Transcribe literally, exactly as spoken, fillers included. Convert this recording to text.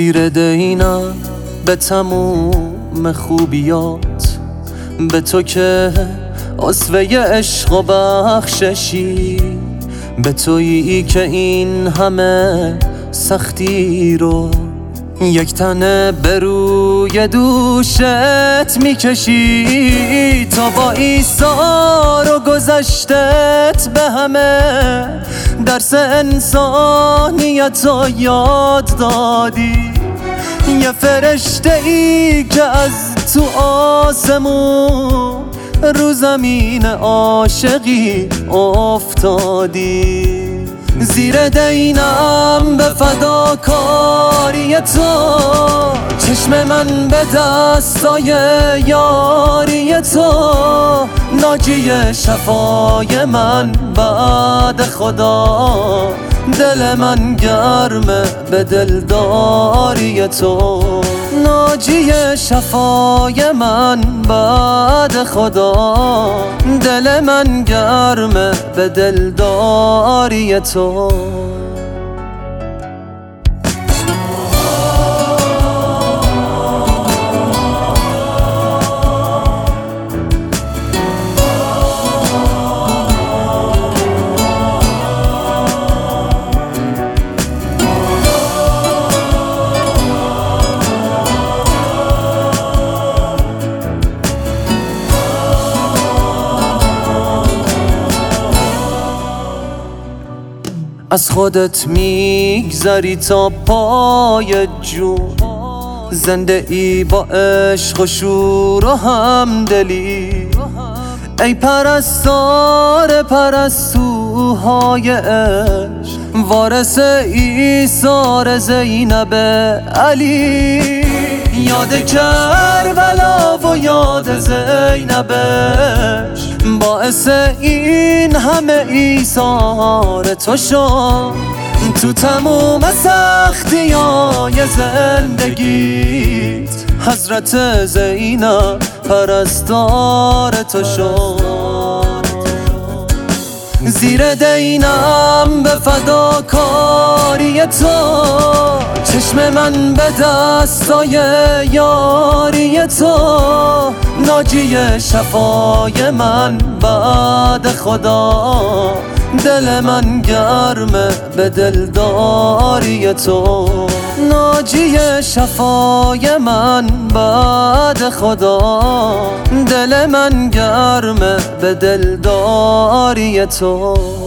زیر دینم به تموم خوبیات، به تو که اسوه عشق و بخششی، به تویی که این همه سختی رو یک تنه به روی دوشت میکشی. تو با ایثار و گذشتت به همه درس انسانیت رو یاد دادی. یه فرشته ای که از تو آسمون رو زمین عاشقی افتادی. زیر دینم به فداکاری تو، چشم من به دستای یاری تو، ناجی شفای من بعد خدا. دل من گرمه به دلداری تو، ناجی شفای من بعد خدا. دل من گرمه به دلداری تو. از خودت میگذری تا پای جون، زنده ای با عشق و شور و همدلی. ای پرستار پرستوهای عشق، وارث ایثار زینب علی. یاد کربلا و یاد زینبش، باعث این همه ایثار تو شد. تو تموم سختیای زندگیت حضرت زینب پرستار تو شد. زیر دینم به فداکاری تو، چشم من به دستای یاری تو، ناجی شفای من بعد خدا. دل من گرمه به دلداری تو، ناجی شفای من بعد خدا. دل من گرمه به دلداری تو.